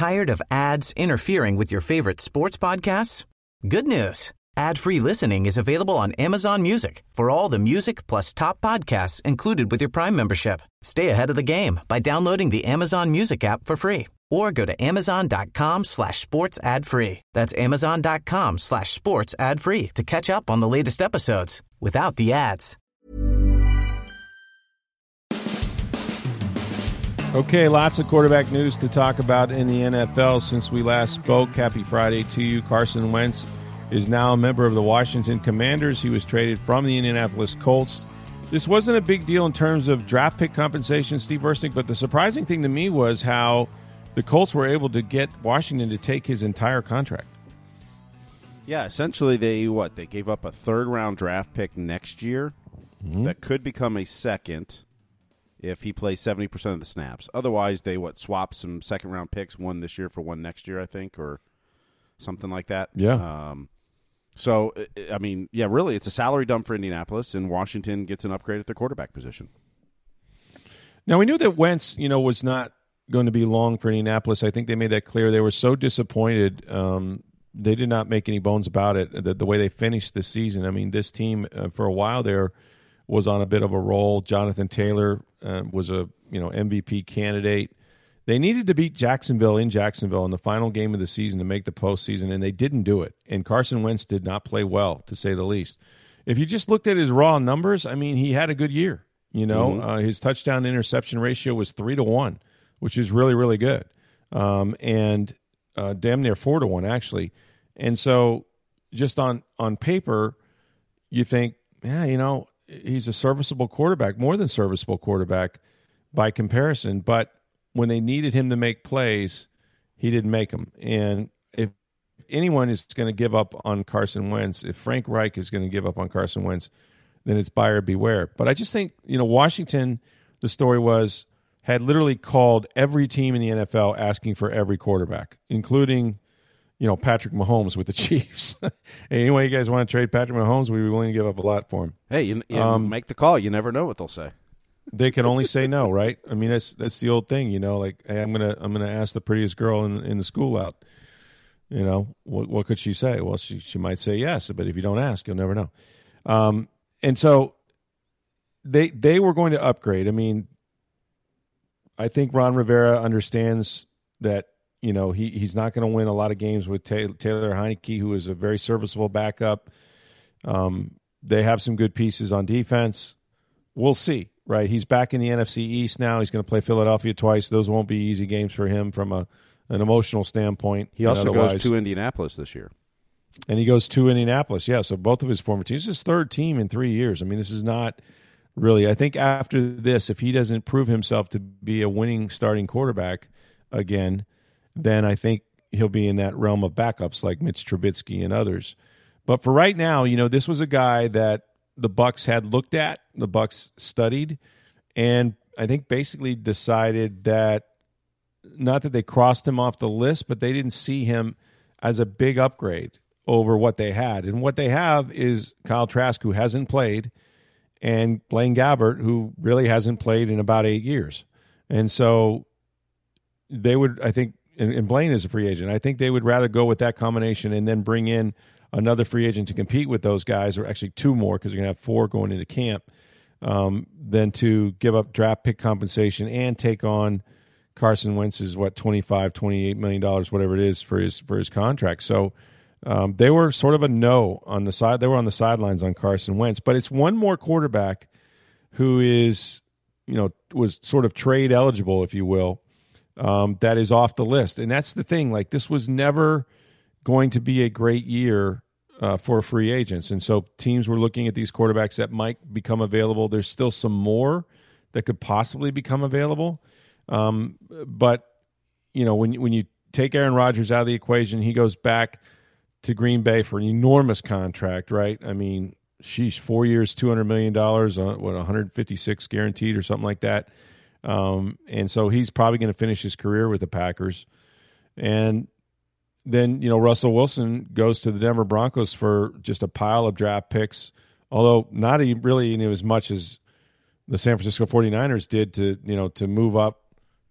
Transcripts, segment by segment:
Tired of ads interfering with your favorite sports podcasts? Good news. Ad-free listening is available on Amazon Music for all the music plus top podcasts included with your Prime membership. Stay ahead of the game by downloading the Amazon Music app for free or go to amazon.com/sports ad free. That's amazon.com/sports ad free to catch up on the latest episodes without the ads. Okay, lots of quarterback news to talk about in the NFL since we last spoke. Happy Friday to you. Carson Wentz is now a member of the Washington Commanders. He was traded from the Indianapolis Colts. This wasn't a big deal in terms of draft pick compensation, Steve Versnick, but the surprising thing to me was how the Colts were able to get Washington to take his entire contract. Yeah, essentially they gave up a third-round draft pick next year that could become a second if he plays 70% of the snaps. Otherwise, they swap some second-round picks, one this year for one next year, I think, or something like that. Yeah. So, I mean, yeah, really, it's a salary dump for Indianapolis, and Washington gets an upgrade at the quarterback position. Now, we knew that Wentz, was not going to be long for Indianapolis. I think they made that clear. They were so disappointed. They did not make any bones about it, the way they finished the season. I mean, this team, for a while there, was on a bit of a roll. Jonathan Taylor was a MVP candidate. They needed to beat Jacksonville in the final game of the season to make the postseason, and they didn't do it. And Carson Wentz did not play well, to say the least. If you just looked at his raw numbers, I mean, he had a good year. His touchdown to interception ratio was 3-1, which is really, really good, and damn near 4-1 actually. And so, just on paper, you think, he's a serviceable quarterback, more than serviceable quarterback by comparison. But when they needed him to make plays, he didn't make them. And if anyone is going to give up on Carson Wentz, if Frank Reich is going to give up on Carson Wentz, then it's buyer beware. But I just think, Washington, the story had literally called every team in the NFL asking for every quarterback, including, Patrick Mahomes with the Chiefs. Hey, anyway, you guys want to trade Patrick Mahomes? We'd be willing to give up a lot for him. Hey, you make the call. You never know what they'll say. They can only say no, right? I mean, that's the old thing, like, hey, I'm gonna ask the prettiest girl in the school out. What could she say? Well, she might say yes, but if you don't ask, you'll never know. And so they were going to upgrade. I mean, I think Ron Rivera understands that he's not going to win a lot of games with Taylor Heineke, who is a very serviceable backup. They have some good pieces on defense. We'll see. Right, he's back in the NFC East now. He's going to play Philadelphia twice. Those won't be easy games for him from an emotional standpoint. He also goes to Indianapolis this year. And he goes to Indianapolis, yeah. So both of his former teams. This is his third team in 3 years. I mean, this is not really. I think after this, if he doesn't prove himself to be a winning starting quarterback again, then I think he'll be in that realm of backups like Mitch Trubisky and others. But for right now, this was a guy that the Bucs had looked at, the Bucs studied, and I think basically decided that, not that they crossed him off the list, but they didn't see him as a big upgrade over what they had. And what they have is Kyle Trask, who hasn't played, and Blaine Gabbert, who really hasn't played in about 8 years. And so they would, I think, and Blaine is a free agent, I think they would rather go with that combination and then bring in another free agent to compete with those guys, or actually two more because you're going to have 4 going into camp, than to give up draft pick compensation and take on Carson Wentz's, $28 million, whatever it is, for his contract. So they were sort of a no on the side. They were on the sidelines on Carson Wentz. But it's one more quarterback who is, was sort of trade eligible, if you will, that is off the list. And that's the thing. Like, this was never going to be a great year for free agents. And so teams were looking at these quarterbacks that might become available. There's still some more that could possibly become available. But, when you take Aaron Rodgers out of the equation, he goes back to Green Bay for an enormous contract, right? I mean, 4 years, $200 million, 156 guaranteed or something like that. And so he's probably going to finish his career with the Packers. And then, Russell Wilson goes to the Denver Broncos for just a pile of draft picks, although not really as much as the San Francisco 49ers did to move up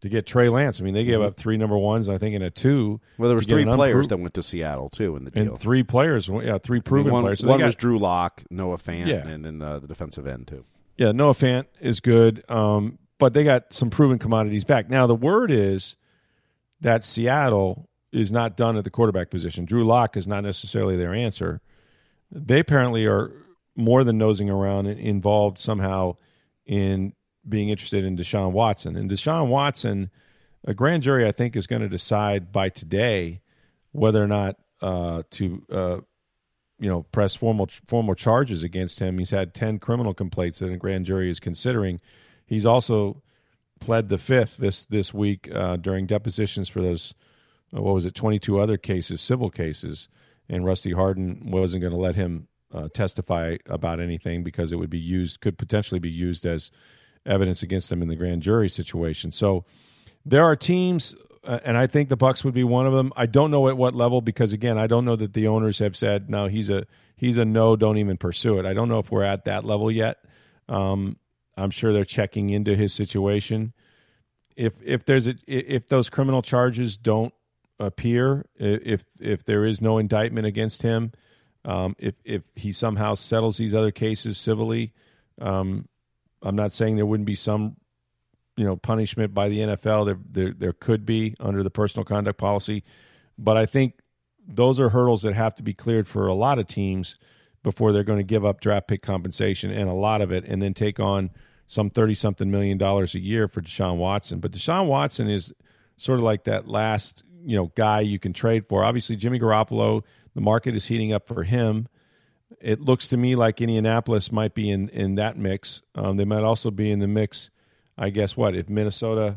to get Trey Lance. I mean, they gave up 3 number ones, I think, and a 2. Well, there was 3 players that went to Seattle, too, in the deal. And 3 players, 3 proven players. So one was Drew Lock, Noah Fant, and then the defensive end, too. Yeah, Noah Fant is good, but they got some proven commodities back. Now, the word is that Seattle is not done at the quarterback position. Drew Lock is not necessarily their answer. They apparently are more than nosing around and involved somehow in being interested in Deshaun Watson. And Deshaun Watson, a grand jury, I think, is going to decide by today whether or not to press formal charges against him. He's had 10 criminal complaints that a grand jury is considering. He's also pled the 5th this week during depositions for those, 22 other cases, civil cases. And Rusty Hardin wasn't going to let him testify about anything because it could potentially be used as evidence against him in the grand jury situation. So there are teams, and I think the Bucs would be one of them. I don't know at what level because, again, I don't know that the owners have said, no, he's a no, don't even pursue it. I don't know if we're at that level yet. I'm sure they're checking into his situation. If those criminal charges don't appear, if there is no indictment against him, if he somehow settles these other cases civilly, I'm not saying there wouldn't be some, punishment by the NFL. There could be under the personal conduct policy, but I think those are hurdles that have to be cleared for a lot of teams before they're going to give up draft pick compensation and a lot of it, and then take on some $30-something million a year for Deshaun Watson. But Deshaun Watson is sort of like that last, guy you can trade for. Obviously, Jimmy Garoppolo, the market is heating up for him. It looks to me like Indianapolis might be in that mix. They might also be in the mix, I guess, if Minnesota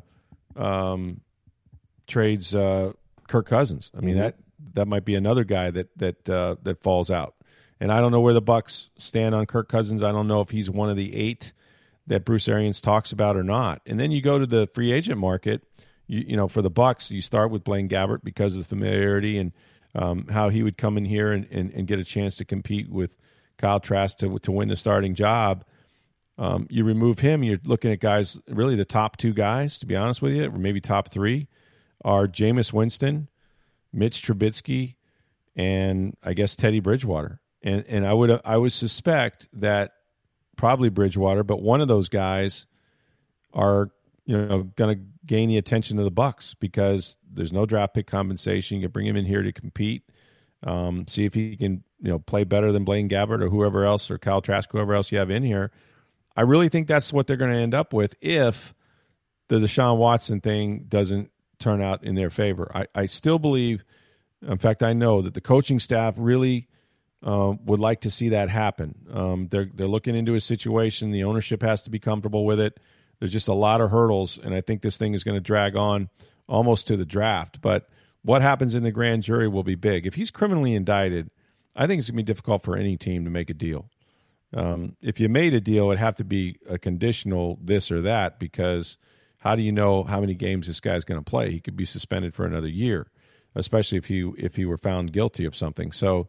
trades Kirk Cousins. I mean, that might be another guy that falls out. And I don't know where the Bucs stand on Kirk Cousins. I don't know if he's one of the 8 that Bruce Arians talks about or not. And then you go to the free agent market. For the Bucs, you start with Blaine Gabbert because of the familiarity and how he would come in here and get a chance to compete with Kyle Trask to win the starting job. You remove him, you're looking at guys, really the top 2 guys, to be honest with you, or maybe top 3, are Jameis Winston, Mitch Trubisky, and I guess Teddy Bridgewater. And I would suspect that probably Bridgewater, but one of those guys are going to gain the attention of the Bucs because there's no draft pick compensation. You can bring him in here to compete, see if he can play better than Blaine Gabbert or whoever else, or Kyle Trask, whoever else you have in here. I really think that's what they're going to end up with if the Deshaun Watson thing doesn't turn out in their favor. I still believe, in fact, I know that the coaching staff really would like to see that happen. They're looking into a situation. The ownership has to be comfortable with it. There's just a lot of hurdles, and I think this thing is going to drag on almost to the draft. But what happens in the grand jury will be big. If he's criminally indicted, I think it's going to be difficult for any team to make a deal. If you made a deal, it'd have to be a conditional this or that, because how do you know how many games this guy's going to play? He could be suspended for another year, especially if he were found guilty of something. So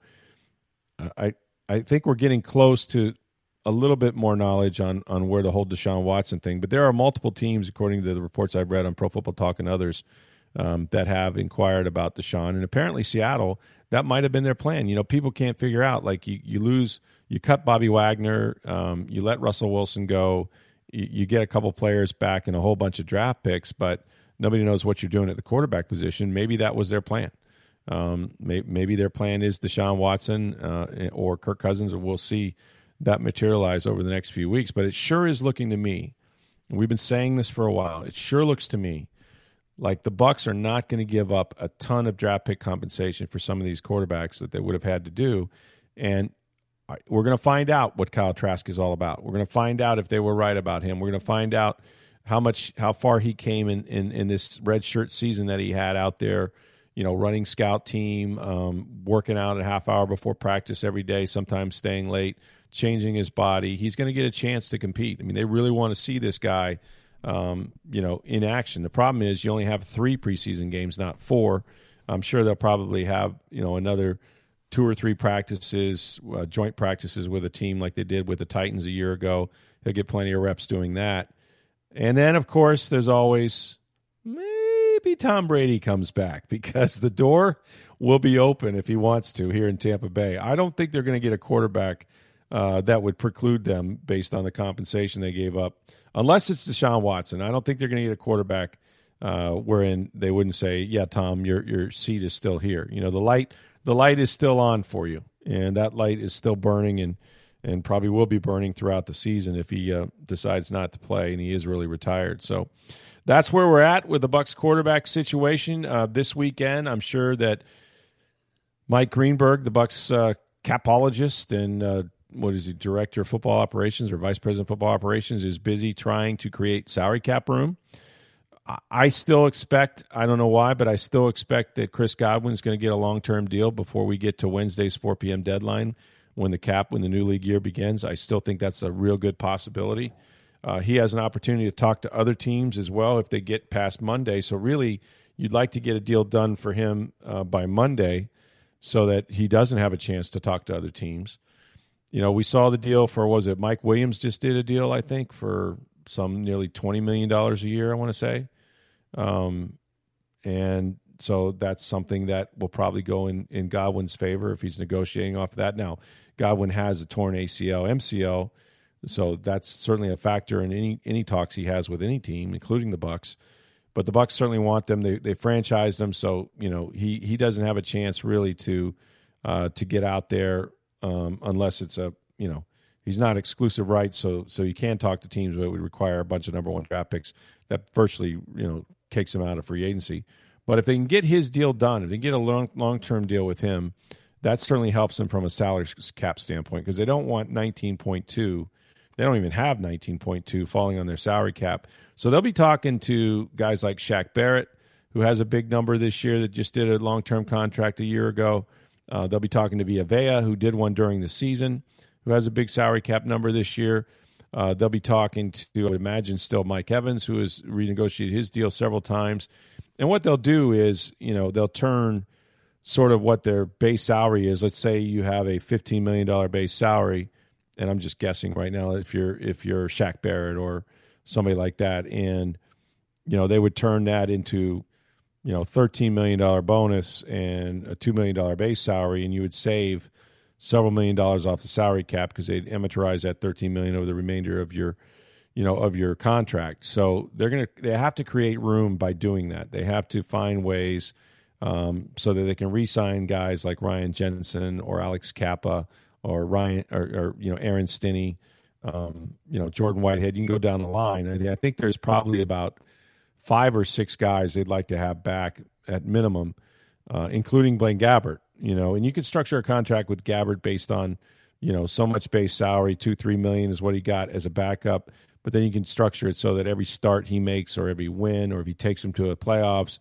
I think we're getting close to a little bit more knowledge on where the whole Deshaun Watson thing. But there are multiple teams, according to the reports I've read on Pro Football Talk and others, that have inquired about Deshaun. And apparently Seattle, that might have been their plan. People can't figure out, like, you cut Bobby Wagner, you let Russell Wilson go, you get a couple players back and a whole bunch of draft picks, but nobody knows what you're doing at the quarterback position. Maybe that was their plan. Maybe their plan is Deshaun Watson or Kirk Cousins, and we'll see that materialize over the next few weeks. But it sure is looking to me, and we've been saying this for a while, it sure looks to me like the Bucs are not going to give up a ton of draft pick compensation for some of these quarterbacks that they would have had to do. And we're going to find out what Kyle Trask is all about. We're going to find out if they were right about him. We're going to find out how far he came in this red shirt season that he had out there, running scout team, working out a half hour before practice every day, sometimes staying late, changing his body. He's going to get a chance to compete. I mean, they really want to see this guy, in action. The problem is you only have 3 preseason games, not 4. I'm sure they'll probably have, another 2 or 3 practices, joint practices with a team like they did with the Titans a year ago. He'll get plenty of reps doing that. And then, of course, there's always maybe Tom Brady comes back, because the door will be open if he wants to here in Tampa Bay. I don't think they're going to get a quarterback that would preclude them based on the compensation they gave up, unless it's Deshaun Watson. I don't think they're going to get a quarterback wherein they wouldn't say, yeah, Tom, your seat is still here. You know, the light is still on for you, and that light is still burning and probably will be burning throughout the season if he decides not to play and he is really retired. So that's where we're at with the Bucs quarterback situation this weekend. I'm sure that Mike Greenberg, the Bucs capologist and director of football operations or vice president of football operations, is busy trying to create salary cap room. I still expect, I don't know why, but I still expect that Chris Godwin is going to get a long-term deal before we get to Wednesday's 4 p.m. deadline when the new league year begins. I still think that's a real good possibility. He has an opportunity to talk to other teams as well if they get past Monday. So really, you'd like to get a deal done for him by Monday so that he doesn't have a chance to talk to other teams. You know, we saw the deal for, Mike Williams just did a deal, I think, for some nearly $20 million a year, I want to say. And so that's something that will probably go in Godwin's favor if he's negotiating off of that. Now, Godwin has a torn ACL, MCL, so that's certainly a factor in any talks he has with any team, including the Bucs. But the Bucs certainly want them. They franchised him, so you know he doesn't have a chance really to get out there unless it's he's not exclusive rights, so you can talk to teams, but it would require a bunch of number one draft picks that virtually kicks him out of free agency. But if they can get his deal done, if they can get a long-term deal with him, that certainly helps them from a salary cap standpoint, because they don't want 19.2. They don't even have 19.2 falling on their salary cap. So they'll be talking to guys like Shaq Barrett, who has a big number this year that just did a long-term contract a year ago. They'll be talking to Villa, who did one during the season, who has a big salary cap number this year. They'll be talking to, I would imagine, still Mike Evans, who has renegotiated his deal several times. And what they'll do is, they'll turn sort of what their base salary is. Let's say you have a $15 million base salary, and I'm just guessing right now if you're Shaq Barrett or somebody like that, and they would turn that into $13 million bonus and a $2 million base salary, and you would save several $1 million off the salary cap because they'd amortize that $13 million over the remainder of your contract. So they have to create room by doing that. They have to find ways so that they can re-sign guys like Ryan Jensen or Alex Kappa or Aaron Stinney, Jordan Whitehead. You can go down the line. I think there's probably about 5 or 6 guys they'd like to have back at minimum, including Blaine Gabbert. And you can structure a contract with Gabbert based on, so much base salary, $2-3 million is what he got as a backup. But then you can structure it so that every start he makes or every win or if he takes him to the playoffs,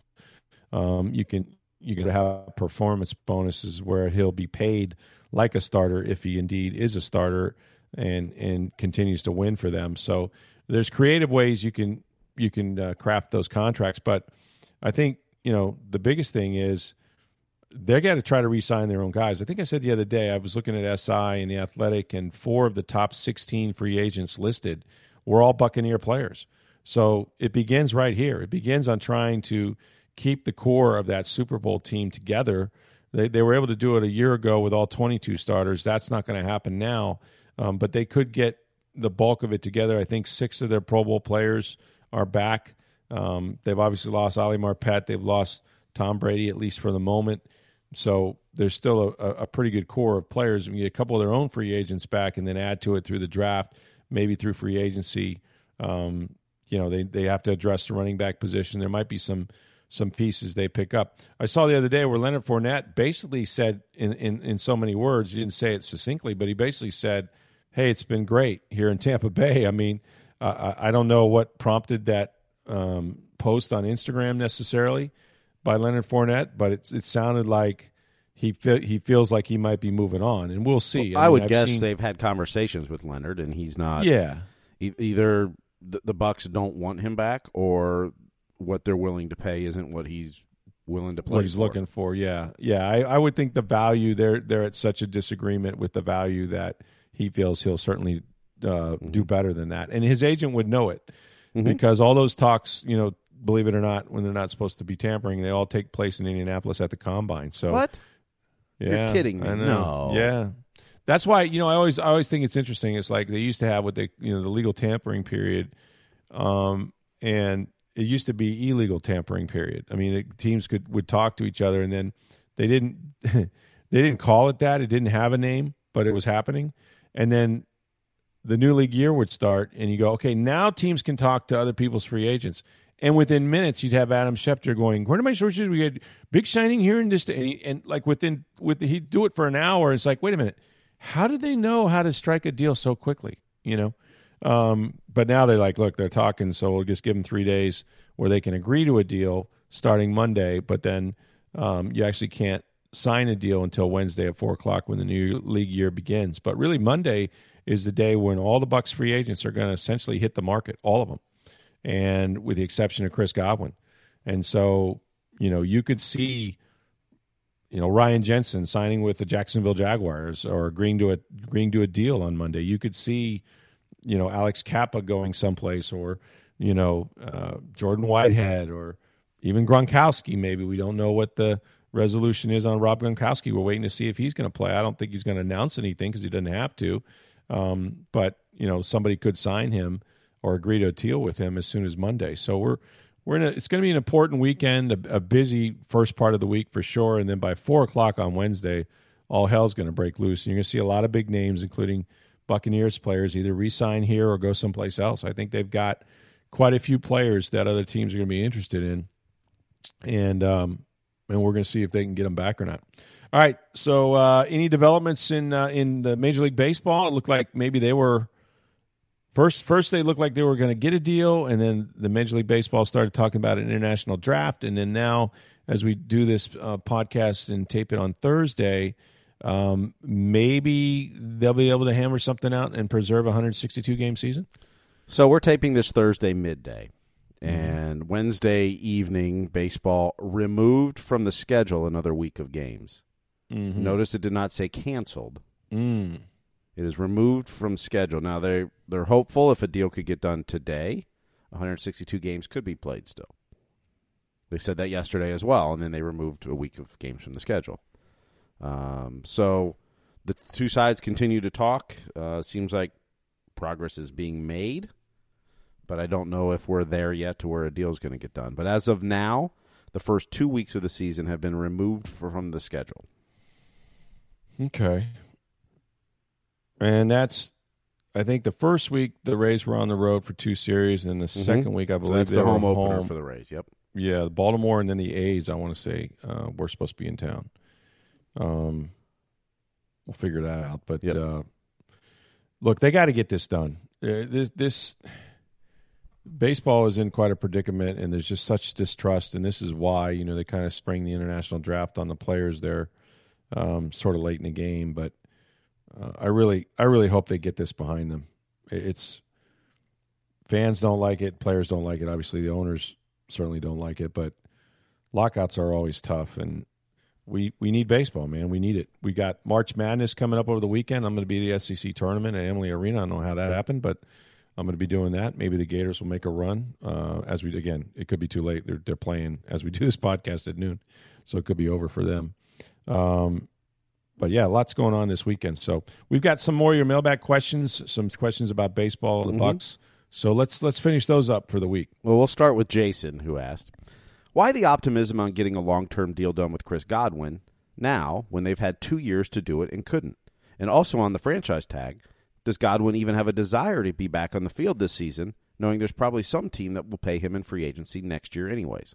you can have performance bonuses where he'll be paid like a starter if he indeed is a starter and continues to win for them. So there's creative ways you can craft those contracts. But I think, the biggest thing is they got to try to re-sign their own guys. I think I said the other day, I was looking at SI and The Athletic, and 4 of the top 16 free agents listed were all Buccaneer players. So it begins right here. It begins on trying to keep the core of that Super Bowl team together. They were able to do it a year ago with all 22 starters. That's not going to happen now, but they could get the bulk of it together. I think 6 of their Pro Bowl players are back. They've obviously lost Ali Marpet. They've lost Tom Brady, at least for the moment. So there's still a pretty good core of players. We get a couple of their own free agents back and then add to it through the draft, maybe through free agency. They have to address the running back position. There might be some pieces they pick up. I saw the other day where Leonard Fournette basically said in so many words, he didn't say it succinctly, but he basically said, hey, it's been great here in Tampa Bay. I mean, I don't know what prompted that post on Instagram necessarily by Leonard Fournette, but it sounded like he feels like he might be moving on, and we'll see. Well, I would guess they've had conversations with Leonard, and he's not. Yeah. Either the Bucs don't want him back, or what they're willing to pay isn't what he's willing to play. What he's looking for, yeah. I would think the value they're at such a disagreement with the value that he feels he'll certainly do better than that, and his agent would know it because all those talks, believe it or not, when they're not supposed to be tampering, they all take place in Indianapolis at the Combine. So what? Yeah, You're kidding me. I know. No. Yeah. That's why, I always think it's interesting. It's like they used to have what the legal tampering period, and it used to be illegal tampering period. I mean, the teams would talk to each other, and then they didn't call it that. It didn't have a name, but it was happening. And then the new league year would start, and you go, okay, now teams can talk to other people's free agents. And within minutes, you'd have Adam Schefter going, "Where are my sources? We had big signing here and this," and like he'd do it for an hour. It's like, wait a minute, how did they know how to strike a deal so quickly? But now they're like, look, they're talking, so we'll just give them 3 days where they can agree to a deal starting Monday, but then you actually can't sign a deal until Wednesday at 4:00 when the new league year begins. But really, Monday is the day when all the Bucs free agents are going to essentially hit the market, all of them, and with the exception of Chris Godwin. And so, you could see, Ryan Jensen signing with the Jacksonville Jaguars or agreeing to a deal on Monday. You could see, Alex Kappa going someplace, or, Jordan Whitehead, or even Gronkowski. Maybe we don't know what the resolution is on Rob Gronkowski. We're waiting to see if he's going to play. I don't think he's going to announce anything because he doesn't have to. But somebody could sign him or agree to a deal with him as soon as Monday. So it's going to be an important weekend, a busy first part of the week for sure. And then by 4:00 on Wednesday, all hell's going to break loose. And you're going to see a lot of big names, including Buccaneers players, either re-sign here or go someplace else. I think they've got quite a few players that other teams are going to be interested in. And we're going to see if they can get them back or not. All right. So any developments in the Major League Baseball? It looked like maybe they were first they looked like they were going to get a deal, and then the Major League Baseball started talking about an international draft, and then now as we do this podcast and tape it on Thursday, maybe they'll be able to hammer something out and preserve a 162-game season. So we're taping this Thursday midday. And Wednesday evening, baseball removed from the schedule another week of games. Mm-hmm. Notice it did not say canceled. It is removed from schedule. Now, they're hopeful if a deal could get done today, 162 games could be played still. They said that yesterday as well, and then they removed a week of games from the schedule. So the two sides continue to talk. Seems like progress is being made. But I don't know if we're there yet to where a deal is going to get done. But as of now, the first 2 weeks of the season have been removed from the schedule. Okay. And I think the first week the Rays were on the road for 2 series, and the second week I believe so that's the home opener for the Rays. Yep. Yeah, Baltimore and then the A's. I want to say we're supposed to be in town. We'll figure that out. But look, they got to get this done. This baseball is in quite a predicament, and there's just such distrust, and this is why they kind of spring the international draft on the players there, sort of late in the game. But I really hope they get this behind them. It's fans don't like it, players don't like it. Obviously, the owners certainly don't like it, but lockouts are always tough, and we need baseball, man. We need it. We got March Madness coming up over the weekend. I'm going to be at the SEC tournament at Amalie Arena. I don't know how that happened, but I'm going to be doing that. Maybe the Gators will make a run. It could be too late. They're playing as we do this podcast at noon, so it could be over for them. But yeah, lots going on this weekend. So we've got some more of your mailbag questions, some questions about baseball, the Bucs. So let's finish those up for the week. Well, we'll start with Jason, who asked, why the optimism on getting a long-term deal done with Chris Godwin now when they've had 2 years to do it and couldn't? And also on the franchise tag, does Godwin even have a desire to be back on the field this season, knowing there's probably some team that will pay him in free agency next year anyways?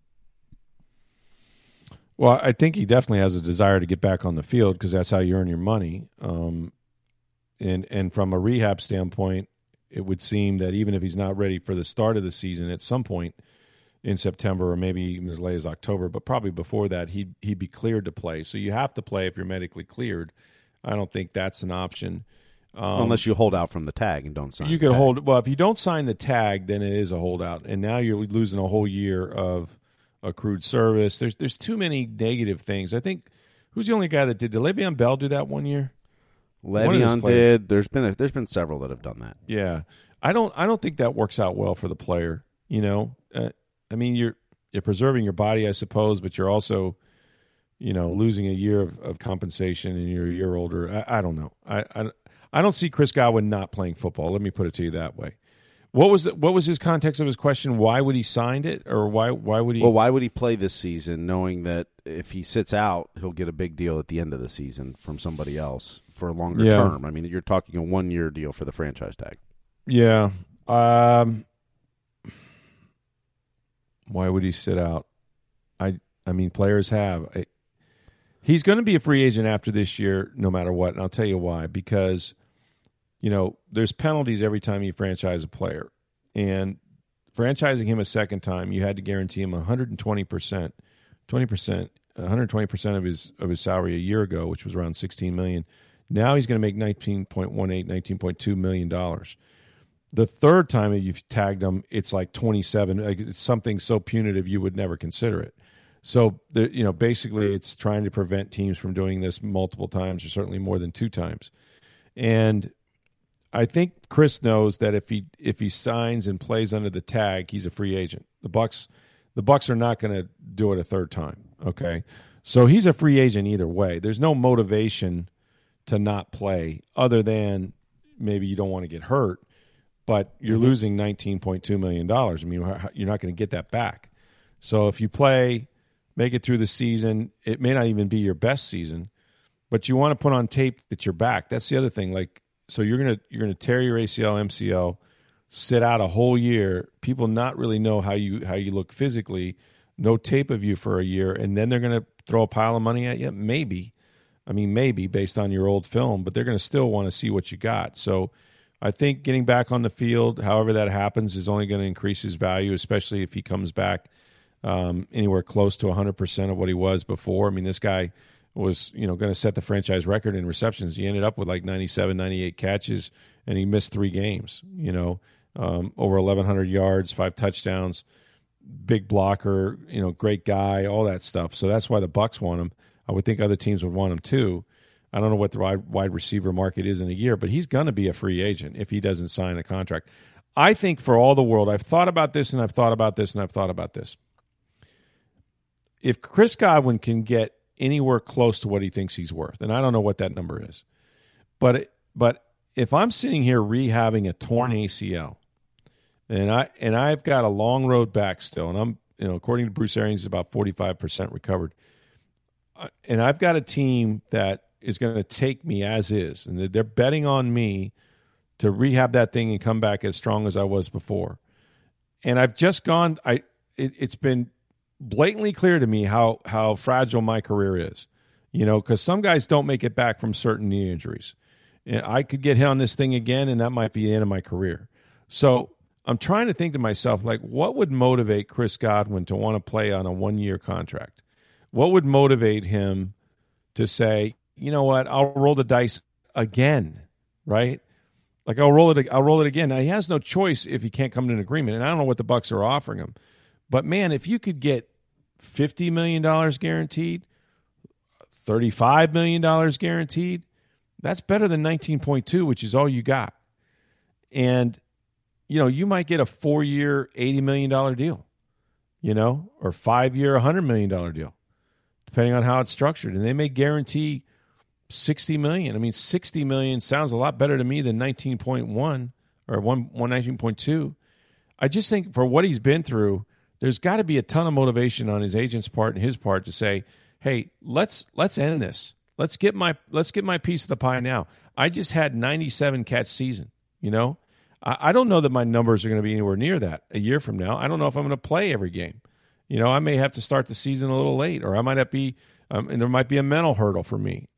Well, I think he definitely has a desire to get back on the field because that's how you earn your money. And from a rehab standpoint, it would seem that even if he's not ready for the start of the season at some point in September or maybe even as late as October, but probably before that, he'd be cleared to play. So you have to play if you're medically cleared. I don't think that's an option. Unless you hold out from the tag and don't sign. You can hold. Well, if you don't sign the tag, then it is a holdout, and now you're losing a whole year of accrued service. There's too many negative things. I think who's the only guy that did Le'Veon Bell do that 1 year? Le'Veon did. There's been several that have done that. Yeah, I don't think that works out well for the player. I mean, you're preserving your body, I suppose, but you're also, losing a year of compensation, and you're a year older. I don't know. I don't see Chris Godwin not playing football. Let me put it to you that way. What was his context of his question? Why would he sign it, or why would he? Well, why would he play this season, knowing that if he sits out, he'll get a big deal at the end of the season from somebody else for a longer term? I mean, you're talking a 1-year deal for the franchise tag. Yeah. Why would he sit out? I mean, players have. He's going to be a free agent after this year, no matter what, and I'll tell you why. Because, there's penalties every time you franchise a player. And franchising him a second time, you had to guarantee him 120%, 120% of his salary a year ago, which was around $16 million. Now he's going to make $19.18, $19.2 million. The third time that you've tagged him, it's like 27. Like, it's something so punitive you would never consider it. So, basically it's trying to prevent teams from doing this multiple times, or certainly more than 2 times. And I think Chris knows that if he signs and plays under the tag, he's a free agent. The Bucs are not going to do it a third time. Okay, so he's a free agent either way. There's no motivation to not play other than maybe you don't want to get hurt, but you're losing $19.2 million. I mean, you're not going to get that back. So if you play, make it through the season, it may not even be your best season, but you want to put on tape that you're back. That's the other thing. Like, so you're gonna tear your ACL, MCL, sit out a whole year. People not really know how you look physically. No tape of you for a year, and then they're gonna throw a pile of money at you. Maybe based on your old film, but they're gonna still want to see what you got. So I think getting back on the field, however that happens, is only going to increase his value, especially if he comes back anywhere close to 100% of what he was before. I mean, this guy was, going to set the franchise record in receptions. He ended up with like 97, 98 catches, and he missed 3 games, over 1,100 yards, 5 touchdowns, big blocker, great guy, all that stuff. So that's why the Bucs want him. I would think other teams would want him too. I don't know what the wide receiver market is in a year, but he's going to be a free agent if he doesn't sign a contract. I think for all the world, I've thought about this, and I've thought about this, and I've thought about this. If Chris Godwin can get anywhere close to what he thinks he's worth, and I don't know what that number is, but if I'm sitting here rehabbing a torn ACL, and I've got a long road back still, and I'm, according to Bruce Arians, about 45% recovered, and I've got a team that is going to take me as is, and they're betting on me to rehab that thing and come back as strong as I was before. And I've just gone. It's been blatantly clear to me how fragile my career is, because some guys don't make it back from certain knee injuries. And I could get hit on this thing again, and that might be the end of my career. So I'm trying to think to myself, like, what would motivate Chris Godwin to want to play on a 1-year contract? What would motivate him to say, you know what, I'll roll the dice again, right? Like, I'll roll it again. Now, he has no choice if he can't come to an agreement, and I don't know what the Bucs are offering him. But, man, if you could get $50 million guaranteed, $35 million guaranteed, that's better than 19.2, which is all you got. And, you might get a 4-year, $80 million deal, or 5-year, $100 million deal, depending on how it's structured. And they may guarantee $60 million. I mean, $60 million sounds a lot better to me than 19.1 or 119.2. I just think for what he's been through, there's got to be a ton of motivation on his agent's part and his part to say, "Hey, let's end this. Let's get my piece of the pie now." I just had 97 catch season. I don't know that my numbers are going to be anywhere near that a year from now. I don't know if I'm going to play every game. I may have to start the season a little late, or I might have be, and there might be a mental hurdle for me.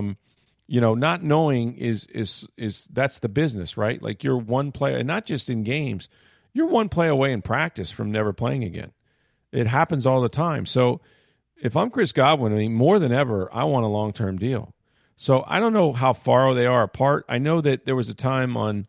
Not knowing is that's the business, right? Like, you're one play, and not just in games. You're one play away in practice from never playing again. It happens all the time. So if I'm Chris Godwin, more than ever, I want a long-term deal. So I don't know how far they are apart. I know that there was a time on,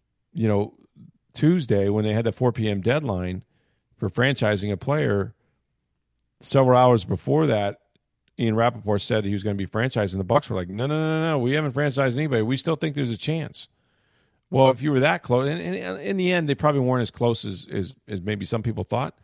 Tuesday when they had the 4 p.m. deadline for franchising a player. Several hours before that, Ian Rappaport said he was going to be franchising. The Bucs were like, no, we haven't franchised anybody. We still think there's a chance. Well, if you were that close, and in the end, they probably weren't as close as maybe some people thought,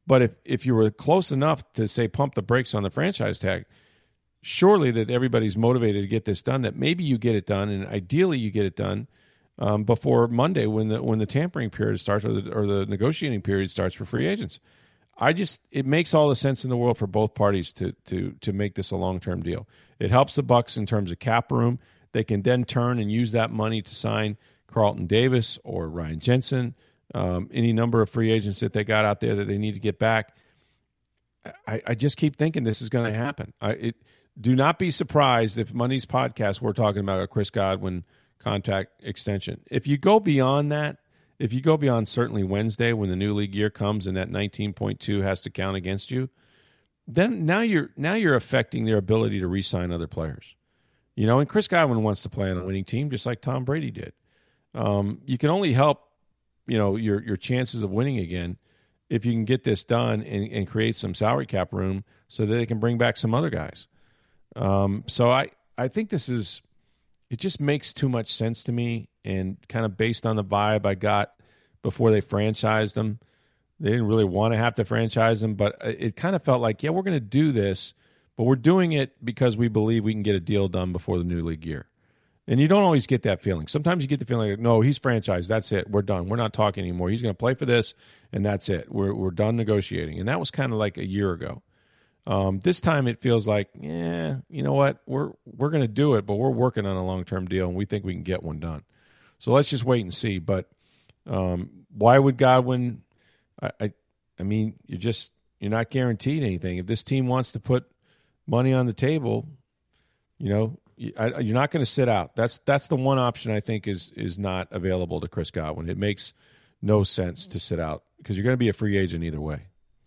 But if you were close enough to, say, pump the brakes on the franchise tag, surely that everybody's motivated to get this done, that maybe you get it done, and ideally you get it done before Monday when the tampering period starts or the negotiating period starts for free agents. It makes all the sense in the world for both parties to make this a long-term deal. It helps the Bucs in terms of cap room. They can then turn and use that money to sign Carlton Davis or Ryan Jensen, any number of free agents that they got out there that they need to get back. I just keep thinking this is going to happen. Do not be surprised if Monday's podcast we're talking about a Chris Godwin contract extension. If you go beyond that, if you go beyond certainly Wednesday when the new league year comes and that 19.2 has to count against you, then now you're affecting their ability to re-sign other players. You know, and Chris Godwin wants to play on a winning team just like Tom Brady did. You can only help, you know, your chances of winning again if you can get this done and create some salary cap room so that they can bring back some other guys. So I think it just makes too much sense to me, and kind of based on the vibe I got before they franchised him. They didn't really want to have to franchise him, but it kind of felt like, yeah, we're going to do this, but we're doing it because we believe we can get a deal done before the new league year. And you don't always get that feeling. Sometimes you get the feeling like, no, he's franchised. That's it. We're done. We're not talking anymore. He's going to play for this, and that's it. We're done negotiating. And that was kind of like a year ago. This time it feels like, yeah, you know what? We're going to do it, but we're working on a long-term deal, and we think we can get one done. So let's just wait and see. But why would Godwin? I mean, you're not guaranteed anything. If this team wants to put money on the table, you know, you're not going to sit out. That's the one option I think is not available to Chris Godwin. It makes no sense to sit out because you're going to be a free agent either way.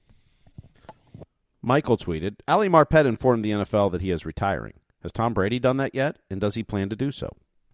Michael tweeted, Ali Marpet informed the NFL that he is retiring. Has Tom Brady done that yet, and does he plan to do so?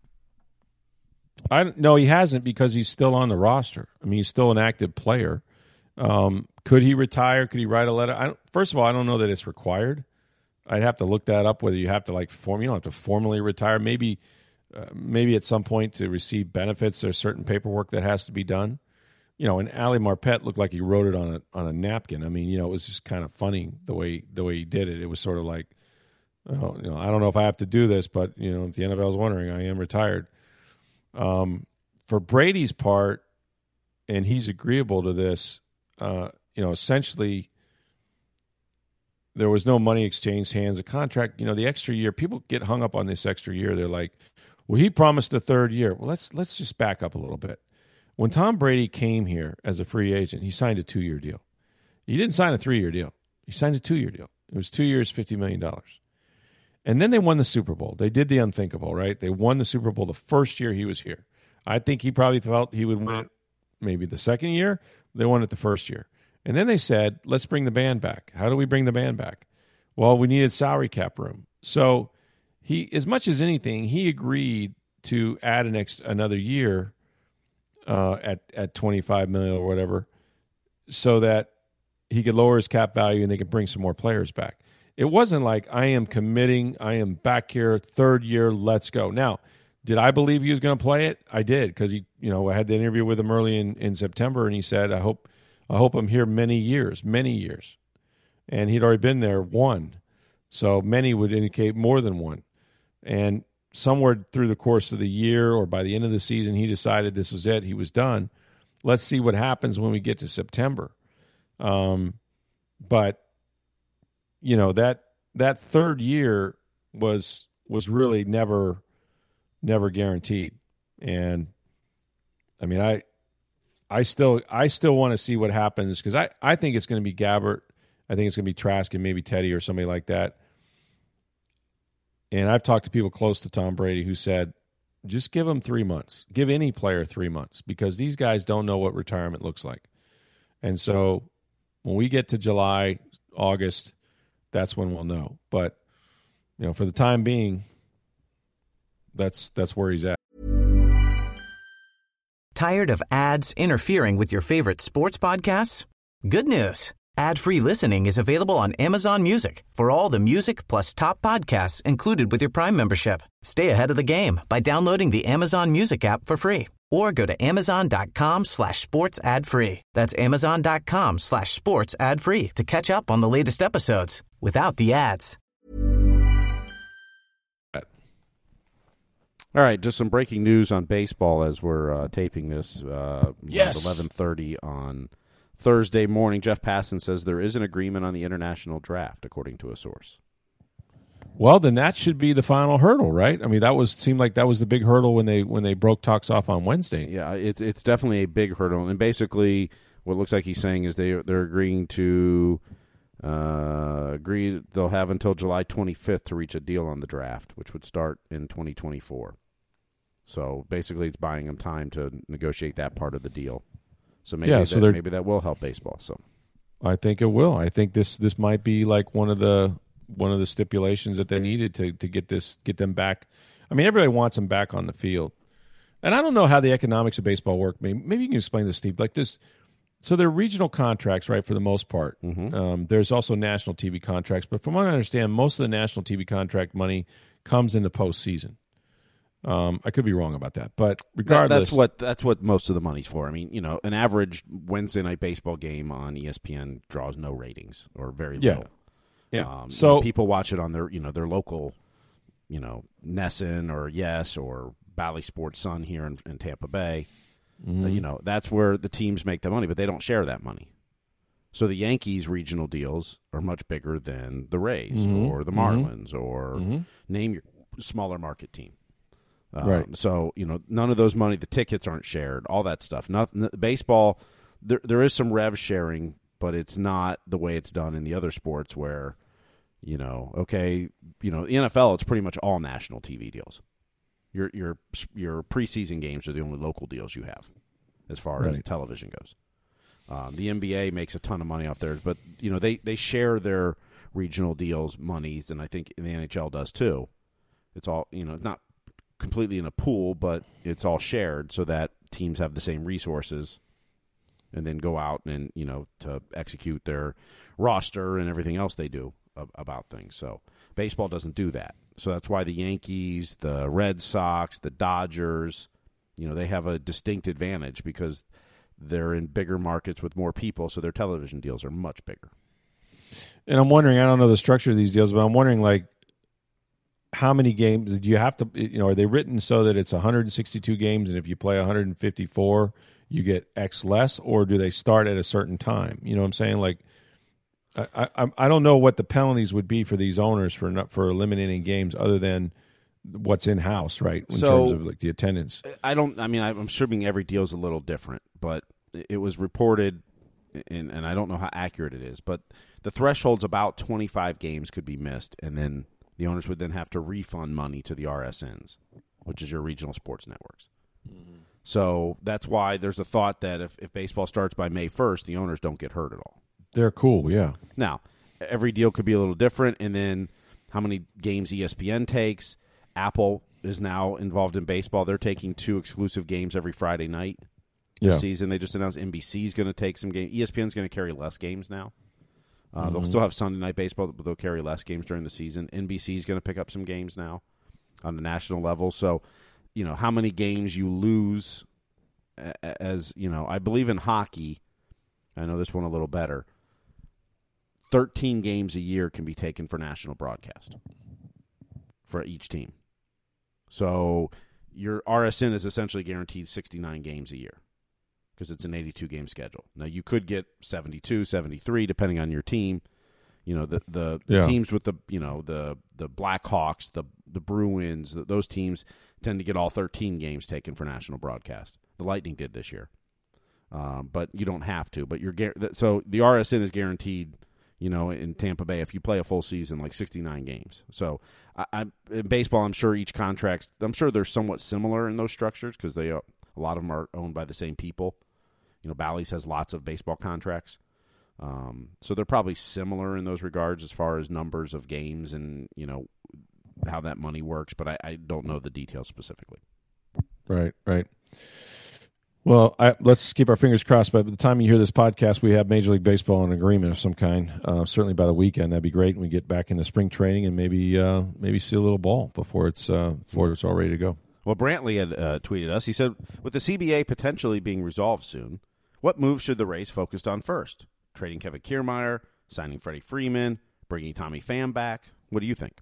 No, he hasn't, because he's still on the roster. I mean, he's still an active player. Could he retire? Could he write a letter? First of all, I don't know that it's required. I'd have to look that up, whether you have to you don't have to formally retire. Maybe at some point to receive benefits, there's certain paperwork that has to be done. You know, and Ali Marpet looked like he wrote it on a napkin. I mean, you know, it was just kind of funny the way he did it. It was sort of like, oh, you know, I don't know if I have to do this, but you know, if the NFL is wondering, I am retired. For Brady's part, and he's agreeable to this, you know, essentially there was no money exchanged hands. A contract, you know, the extra year, people get hung up on this extra year. They're like, well, he promised a third year. Well, let's just back up a little bit. When Tom Brady came here as a free agent, he signed a 2-year deal. He didn't sign a 3-year deal. He signed a 2-year deal. It was 2 years, $50 million. And then they won the Super Bowl. They did the unthinkable, right? They won the Super Bowl the first year he was here. I think he probably felt he would win it maybe the second year. They won it the first year. And then they said, let's bring the band back. How do we bring the band back? Well, we needed salary cap room. So he, as much as anything, he agreed to add another year at $25 million or whatever, so that he could lower his cap value and they could bring some more players back. It wasn't like, I am committing, I am back here, third year, let's go. Now, did I believe he was going to play it? I did, because I had the interview with him early in September, and he said, I hope I'm here many years. And he'd already been there one. So many would indicate more than one. And somewhere through the course of the year or by the end of the season, he decided this was it. He was done. Let's see what happens when we get to September. But, you know, that third year was really never guaranteed. And I mean, I still want to see what happens, because I think it's going to be Gabbert. I think it's going to be Trask and maybe Teddy or somebody like that. And I've talked to people close to Tom Brady who said, just give him 3 months. Give any player 3 months, because these guys don't know what retirement looks like. And so when we get to July, August, that's when we'll know. But, you know, for the time being, that's where he's at. Tired of ads interfering with your favorite sports podcasts? Good news. Ad-free listening is available on Amazon Music for all the music plus top podcasts included with your Prime membership. Stay ahead of the game by downloading the Amazon Music app for free or go to amazon.com/sports ad free. That's amazon.com/sports ad free to catch up on the latest episodes without the ads. All right, just some breaking news on baseball as we're taping this. Yes. 11:30 on Thursday morning. Jeff Passan says there is an agreement on the international draft, according to a source. Well, then that should be the final hurdle, right? I mean, seemed like that was the big hurdle when they broke talks off on Wednesday. Yeah, it's definitely a big hurdle, and basically what it looks like he's saying is they're agreeing to agree they'll have until July 25th to reach a deal on the draft, which would start in 2024. So basically, it's buying them time to negotiate that part of the deal. So maybe maybe that will help baseball. So I think it will. I think this might be like one of the stipulations that they needed to get them back. I mean, everybody wants them back on the field, and I don't know how the economics of baseball work. Maybe you can explain this, Steve. Like this, so they're regional contracts, right? For the most part, there's also national TV contracts, but from what I understand, most of the national TV contract money comes in the postseason. I could be wrong about that, but regardless, that's what most of the money's for. I mean, an average Wednesday night baseball game on ESPN draws no ratings or very little. Yeah. So people watch it on their local, Nesson or Yes or Bally Sports Sun here in Tampa Bay. That's where the teams make the money, but they don't share that money. So the Yankees' regional deals are much bigger than the Rays or the Marlins or name your smaller market team. Right. So, none of those money, the tickets aren't shared, all that stuff. Baseball, there is some rev sharing, but it's not the way it's done in the other sports where, the NFL, it's pretty much all national TV deals. Your preseason games are the only local deals you have as far as television goes. The NBA makes a ton of money off theirs, but, they share their regional deals monies, and I think the NHL does too. It's all, it's not completely in a pool, but it's all shared so that teams have the same resources and then go out and, to execute their roster and everything else they do about things. So baseball doesn't do that. So that's why the Yankees, the Red Sox, the Dodgers, they have a distinct advantage because they're in bigger markets with more people, so their television deals are much bigger. And I'm wondering, I don't know the structure of these deals, but I'm wondering, like, how many games do you have to, are they written so that it's 162 games, and if you play 154, you get X less, or do they start at a certain time? You know what I'm saying? Like, I don't know what the penalties would be for these owners for eliminating games other than what's in house, right? In terms of like the attendance. I'm assuming every deal is a little different, but it was reported, and I don't know how accurate it is, but the threshold's about 25 games could be missed, and then the owners would then have to refund money to the RSNs, which is your regional sports networks. So that's why there's a thought that if baseball starts by May 1st, the owners don't get hurt at all. They're cool, yeah. Now, every deal could be a little different, and then how many games ESPN takes. Apple is now involved in baseball. They're taking 2 exclusive games every Friday night this season. They just announced NBC is going to take some games. ESPN's going to carry less games now. They'll still have Sunday night baseball, but they'll carry less games during the season. NBC is going to pick up some games now on the national level. So, how many games you lose as, I believe in hockey, I know this one a little better, 13 games a year can be taken for national broadcast for each team. So your RSN is essentially guaranteed 69 games a year because it's an 82-game schedule. Now, you could get 72, 73, depending on your team. The teams with the Blackhawks, the Bruins, those teams tend to get all 13 games taken for national broadcast. The Lightning did this year. But you don't have to. But so the RSN is guaranteed, in Tampa Bay, if you play a full season, like 69 games. So in baseball, I'm sure each contract, I'm sure they're somewhat similar in those structures because a lot of them are owned by the same people. Bally's has lots of baseball contracts. So they're probably similar in those regards as far as numbers of games and, how that money works. But I don't know the details specifically. Right. Well, let's keep our fingers crossed. But by the time you hear this podcast, we have Major League Baseball in agreement of some kind. Certainly by the weekend, that'd be great. And we get back into spring training and maybe see a little ball before it's all ready to go. Well, Brantley had tweeted us. He said, with the CBA potentially being resolved soon, what moves should the Rays focus on first? Trading Kevin Kiermaier, signing Freddie Freeman, bringing Tommy Pham back? What do you think?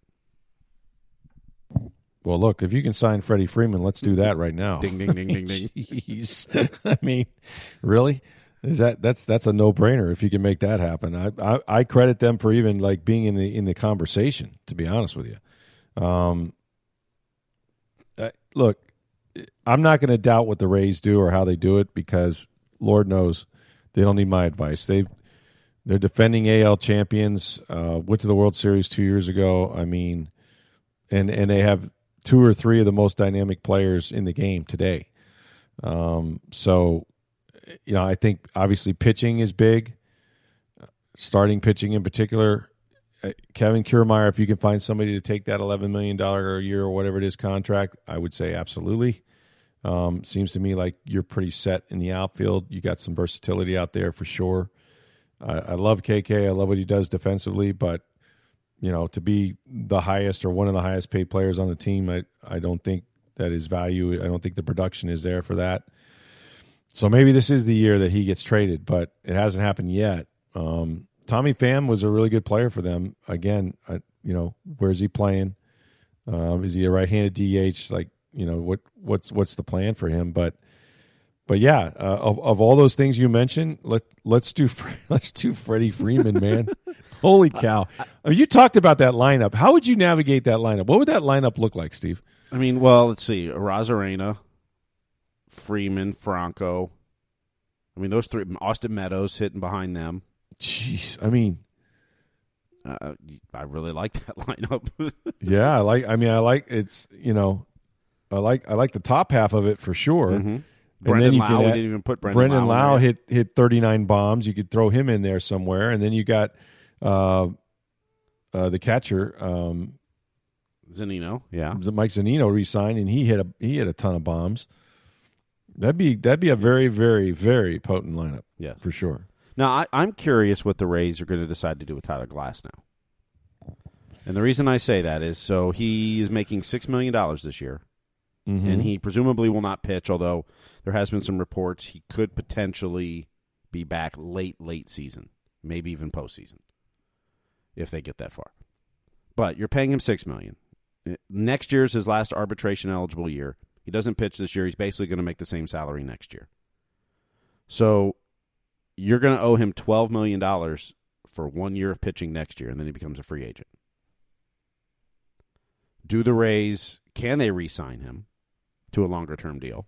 Well, look, if you can sign Freddie Freeman, let's do that right now. Ding, ding, ding, ding, ding. Jeez. I mean, really? That's a no-brainer if you can make that happen. I credit them for even like being in the conversation, to be honest with you. Look, I'm not going to doubt what the Rays do or how they do it because Lord knows they don't need my advice. They're defending AL champions, went to the World Series 2 years ago. I mean, and they have 2 or 3 of the most dynamic players in the game today. So, you know, I think obviously pitching is big, starting pitching in particular. Kevin Kiermaier, if you can find somebody to take that $11 million a year or whatever it is contract, I would say absolutely. Seems to me like you're pretty set in the outfield. You got some versatility out there for sure. I love KK. I love what he does defensively, but you know, to be the highest or one of the highest paid players on the team, I don't think that is value. I don't think the production is there for that. So maybe this is the year that he gets traded, but it hasn't happened yet. Tommy Pham was a really good player for them. Again, you know, where's he playing? Is he a right-handed DH? Like, you know, what's the plan for him? But yeah, of all those things you mentioned, let's do Freddie Freeman, man. Holy cow! I mean, you talked about that lineup. How would you navigate that lineup? What would that lineup look like, Steve? I mean, well, let's see: Arozarena, Freeman, Franco. I mean, those three. Austin Meadows hitting behind them. Jeez, I mean, I really like that lineup. Yeah, I like it's, you know, I like the top half of it for sure. Mm-hmm. Brendan Lau, we didn't even put Brendan Lau hit 39 bombs. You could throw him in there somewhere, and then you got the catcher Zunino, yeah, Mike Zunino re-signed, and he hit a ton of bombs. That'd be a very, very, very potent lineup, yes, for sure. Now, I'm curious what the Rays are going to decide to do with Tyler Glass now. And the reason I say that is so he is making $6 million this year, and he presumably will not pitch, although there has been some reports he could potentially be back late season, maybe even postseason, if they get that far. But you're paying him $6 million. Next year's his last arbitration-eligible year. He doesn't pitch this year. He's basically going to make the same salary next year. So you're going to owe him $12 million for 1 year of pitching next year, and then he becomes a free agent. Do the Rays, can they re-sign him to a longer-term deal?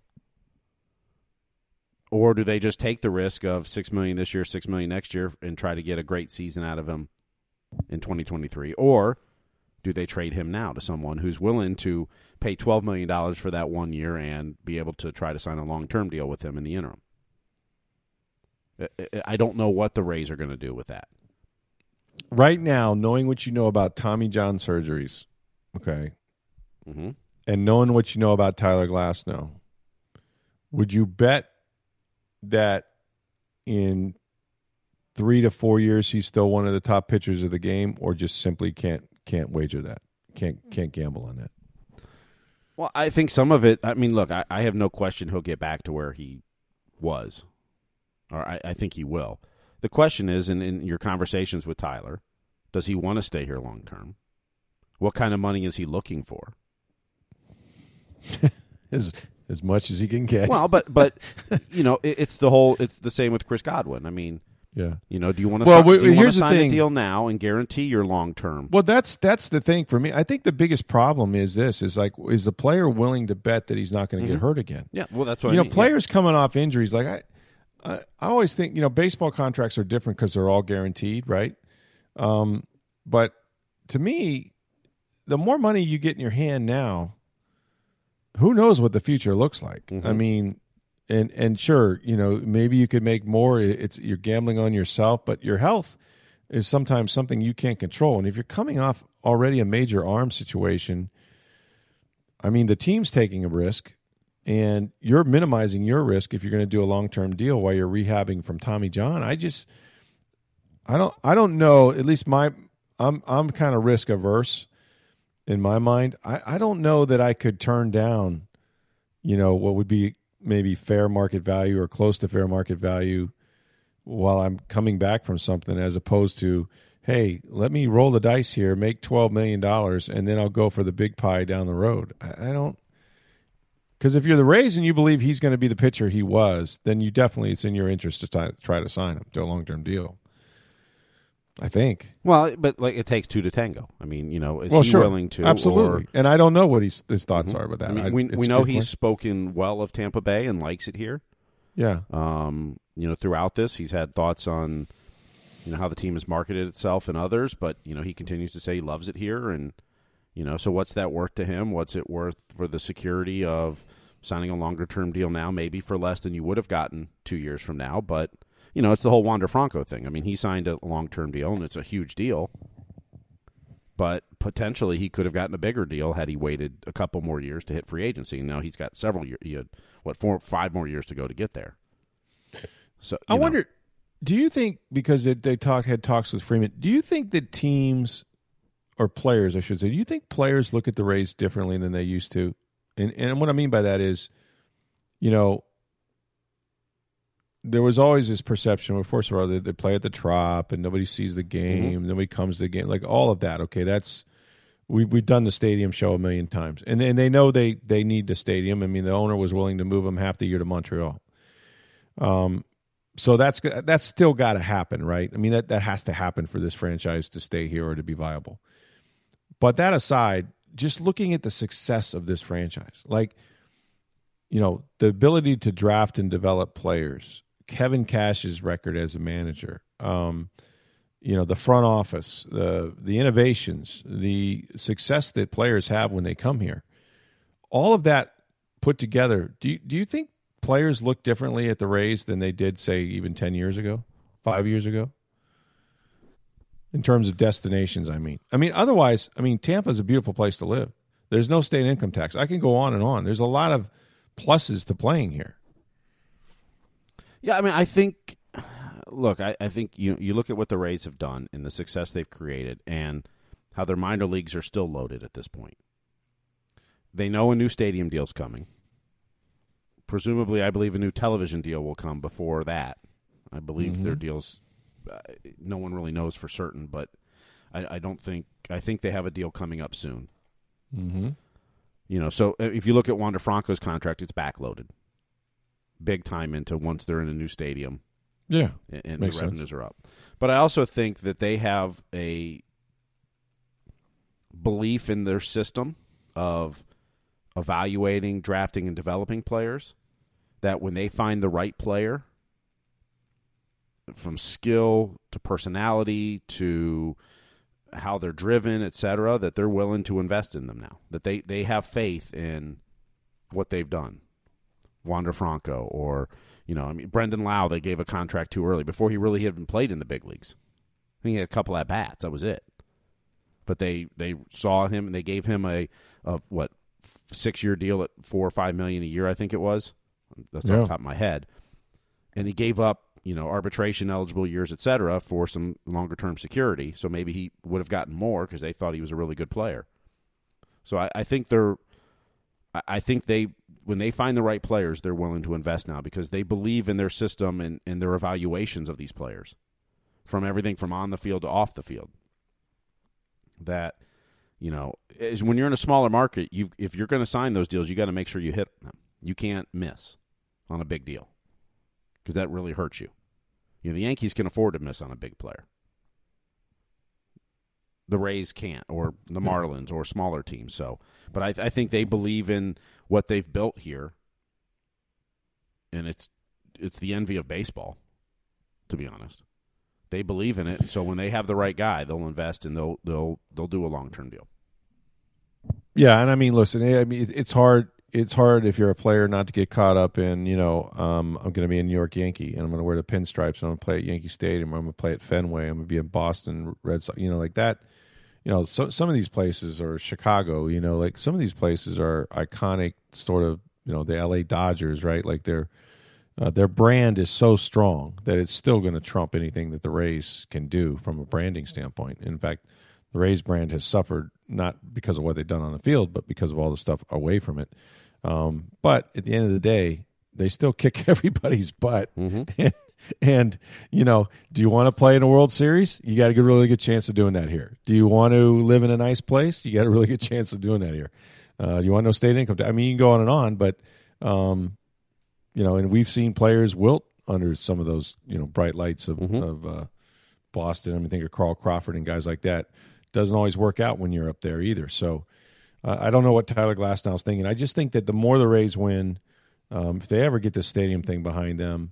Or do they just take the risk of $6 million this year, $6 million next year, and try to get a great season out of him in 2023? Or do they trade him now to someone who's willing to pay $12 million for that 1 year and be able to try to sign a long-term deal with him in the interim? I don't know what the Rays are going to do with that. Right now, knowing what you know about Tommy John surgeries, okay, and knowing what you know about Tyler Glasnow, would you bet that in 3 to 4 years he's still one of the top pitchers of the game, or just simply can't wager that, can't gamble on that? Well, I think some of it. I mean, look, I have no question he'll get back to where he was. Or I think he will. The question is, in your conversations with Tyler, does he want to stay here long term? What kind of money is he looking for? as much as he can get. Well, but you know, it's the same with Chris Godwin. I mean, yeah. You know, do you want to sign a deal now and guarantee your long term? Well, that's the thing for me. I think the biggest problem is this: is the player willing to bet that he's not going to get hurt again? Yeah. Well, that's what I mean. Players coming off injuries, like I always think, you know, baseball contracts are different because they're all guaranteed, right? But to me, the more money you get in your hand now, who knows what the future looks like? I mean, and sure, you know, maybe you could make more. You're gambling on yourself, but your health is sometimes something you can't control. And if you're coming off already a major arm situation, I mean, the team's taking a risk. And you're minimizing your risk if you're going to do a long-term deal while you're rehabbing from Tommy John. I don't know. At least I'm kind of risk averse in my mind. I don't know that I could turn down what would be maybe fair market value or close to fair market value while I'm coming back from something, as opposed to, hey, let me roll the dice here, make $12 million, and then I'll go for the big pie down the road. I don't, because if you're the Rays and you believe he's going to be the pitcher he was, then it's in your interest to try to sign him to a long-term deal, I think. Well, but it takes two to tango. I mean, is he willing to? Absolutely. And I don't know what his thoughts are about that. I mean, we know he's spoken well of Tampa Bay and likes it here. Yeah. Throughout this, he's had thoughts on, how the team has marketed itself and others, but, he continues to say he loves it here. And, so what's that worth to him? What's it worth for the security of signing a longer-term deal now, maybe for less than you would have gotten 2 years from now? But, it's the whole Wander Franco thing. I mean, he signed a long-term deal, and it's a huge deal. But potentially he could have gotten a bigger deal had he waited a couple more years to hit free agency. And now he's got several years. He had, 4 or 5 more years to go to get there. So I wonder, do you think, because they had talks with Freeman, do you think that teams or players, I should say, do you think players look at the Rays differently than they used to? And what I mean by that is, there was always this perception, well, first of all, they play at the Trop and nobody sees the game, nobody comes to the game, like all of that. Okay, we've done the stadium show a million times, and they know they need the stadium. I mean, the owner was willing to move them half the year to Montreal. So that's still got to happen, right? I mean, that has to happen for this franchise to stay here or to be viable. But that aside, just looking at the success of this franchise, the ability to draft and develop players, Kevin Cash's record as a manager, the front office, the innovations, the success that players have when they come here, all of that put together, do you think players look differently at the Rays than they did, say, even 10 years ago, 5 years ago? In terms of destinations, I mean. Otherwise, Tampa's a beautiful place to live. There's no state income tax. I can go on and on. There's a lot of pluses to playing here. Yeah, I think, look, I think you look at what the Rays have done and the success they've created and how their minor leagues are still loaded at this point. They know a new stadium deal's coming. Presumably, I believe a new television deal will come before that. I believe their deals, no one really knows for certain, but I think they have a deal coming up soon. Mm-hmm. So if you look at Wander Franco's contract, it's backloaded big time into once they're in a new stadium. Yeah. And the revenues are up. But I also think that they have a belief in their system of evaluating, drafting, and developing players, that when they find the right player, from skill to personality to how they're driven, etc., that they're willing to invest in them now. That they have faith in what they've done. Wander Franco or, Brendan Lau, they gave a contract too early before he really had been played in the big leagues. I think he had a couple at bats. That was it. But they saw him and they gave him a 6-year deal at $4 or $5 million a year, I think it was. That's off the top of my head. And he gave up, arbitration eligible years, et cetera, for some longer term security. So maybe he would have gotten more because they thought he was a really good player. So I think when they find the right players, they're willing to invest now because they believe in their system and their evaluations of these players, from everything from on the field to off the field. That, is when you're in a smaller market, if you're going to sign those deals, you got to make sure you hit them. You can't miss on a big deal because that really hurts you. The Yankees can afford to miss on a big player. The Rays can't, or the Marlins, or smaller teams. So, but I think they believe in what they've built here, and it's the envy of baseball, to be honest. They believe in it, so when they have the right guy, they'll invest and they'll do a long-term deal. Yeah, and listen, it's hard. It's hard if you're a player not to get caught up in, I'm going to be a New York Yankee and I'm going to wear the pinstripes and I'm going to play at Yankee Stadium or I'm going to play at Fenway. I'm going to be in Boston Red Sox, like that. So some of these places are Chicago, like some of these places are iconic, sort of, the LA Dodgers, right? Like their brand is so strong that it's still going to trump anything that the Rays can do from a branding standpoint. In fact, the Rays brand has suffered not because of what they've done on the field, but because of all the stuff away from it. But at the end of the day, they still kick everybody's butt. Mm-hmm. And, do you want to play in a World Series? You got a really good chance of doing that here. Do you want to live in a nice place? You got a really good chance of doing that here. Do you want no state income tax? I mean, you can go on and on, but, and we've seen players wilt under some of those, bright lights of Boston. I mean, think of Carl Crawford and guys like that. Doesn't always work out when you're up there either. So I don't know what Tyler Glasnow's thinking. I just think that the more the Rays win, if they ever get this stadium thing behind them,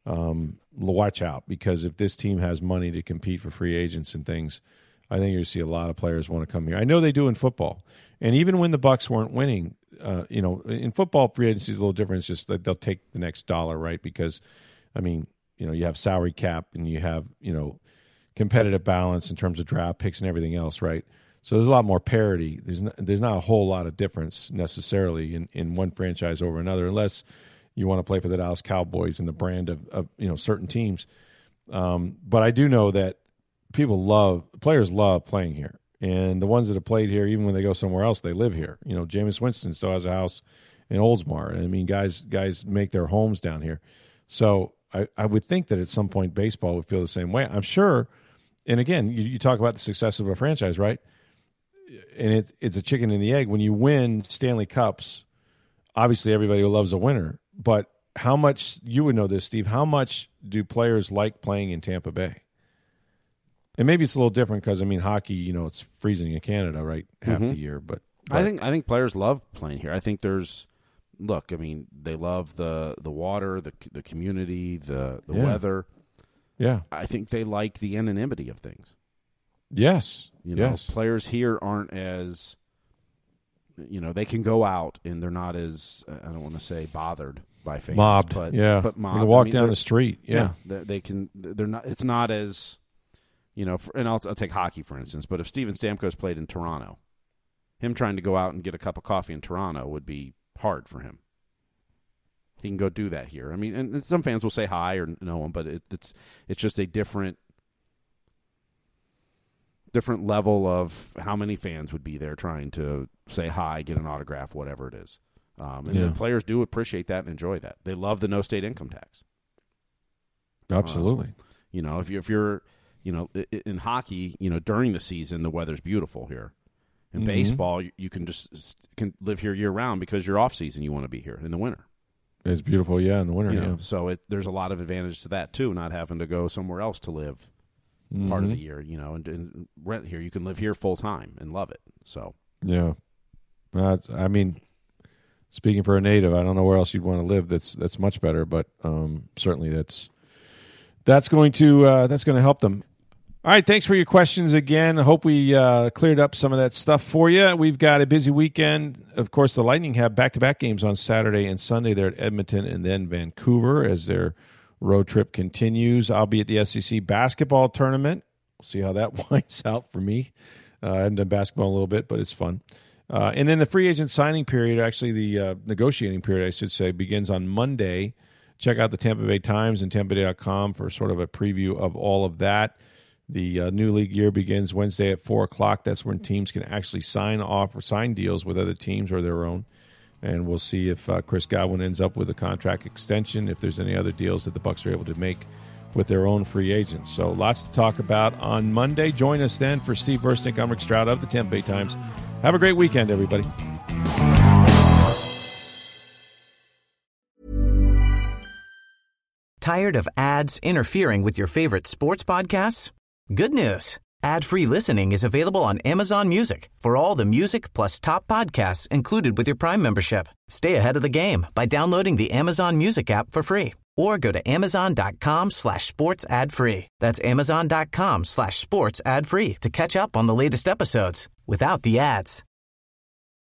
watch out, because if this team has money to compete for free agents and things, I think you're going to see a lot of players want to come here. I know they do in football. And even when the Bucs weren't winning, in football, free agency is a little different. It's just that they'll take the next dollar, right? Because, I mean, you have salary cap and you have, competitive balance in terms of draft picks and everything else, right? So there's a lot more parity. There's not a whole lot of difference necessarily in one franchise over another, unless you want to play for the Dallas Cowboys and the brand of certain teams. But I do know that players love playing here. And the ones that have played here, even when they go somewhere else, they live here. Jameis Winston still has a house in Oldsmar. I mean, guys make their homes down here. So I would think that at some point baseball would feel the same way. I'm sure. And again, you talk about the success of a franchise, right? And it's a chicken and the egg. When you win Stanley Cups, obviously everybody loves a winner. But how much, you would know this, Steve, how much do players like playing in Tampa Bay? And maybe it's a little different because, I mean, hockey, it's freezing in Canada, right, half the year. But I think players love playing here. I think they love the water, the community, the weather. Yeah. I think they like the anonymity of things. Yes. Players here aren't as, they can go out and they're not as, I don't want to say bothered by fans. Mobbed, but mobbed. You can walk down the street, they can, they're not, it's not as, and I'll take hockey, for instance, but if Steven Stamkos played in Toronto, him trying to go out and get a cup of coffee in Toronto would be hard for him. He can go do that here. I mean, and some fans will say hi or know him, but it's just a different level of how many fans would be there trying to say hi, get an autograph, whatever it is. The players do appreciate that and enjoy that. They love the no state income tax. Absolutely. If you're in hockey, during the season the weather's beautiful here. In baseball, you can live here year round because you're off season. You want to be here in the winter. It's beautiful, in the winter. So there's a lot of advantage to that too, not having to go somewhere else to live part of the year. And rent here. You can live here full time and love it. So I mean, speaking for a native, I don't know where else you'd want to live. That's much better, but certainly that's going to help them. All right, thanks for your questions again. I hope we cleared up some of that stuff for you. We've got a busy weekend. Of course, the Lightning have back-to-back games on Saturday and Sunday. They're at Edmonton and then Vancouver as their road trip continues. I'll be at the SEC basketball tournament. We'll see how that winds out for me. I haven't done basketball in a little bit, but it's fun. And then the free agent signing period, actually the negotiating period, I should say, begins on Monday. Check out the Tampa Bay Times and TampaBay.com for sort of a preview of all of that. The new league year begins Wednesday at 4 o'clock. That's when teams can actually sign deals with other teams or their own. And we'll see if Chris Godwin ends up with a contract extension, if there's any other deals that the Bucs are able to make with their own free agents. So lots to talk about on Monday. Join us then. For Steve Versnick, I'm Rick Stroud of the Tampa Bay Times. Have a great weekend, everybody. Tired of ads interfering with your favorite sports podcasts? Good news. Ad-free listening is available on Amazon Music for all the music plus top podcasts included with your Prime membership. Stay ahead of the game by downloading the Amazon Music app for free or go to amazon.com/sports ad free. That's amazon.com/sports ad free to catch up on the latest episodes without the ads.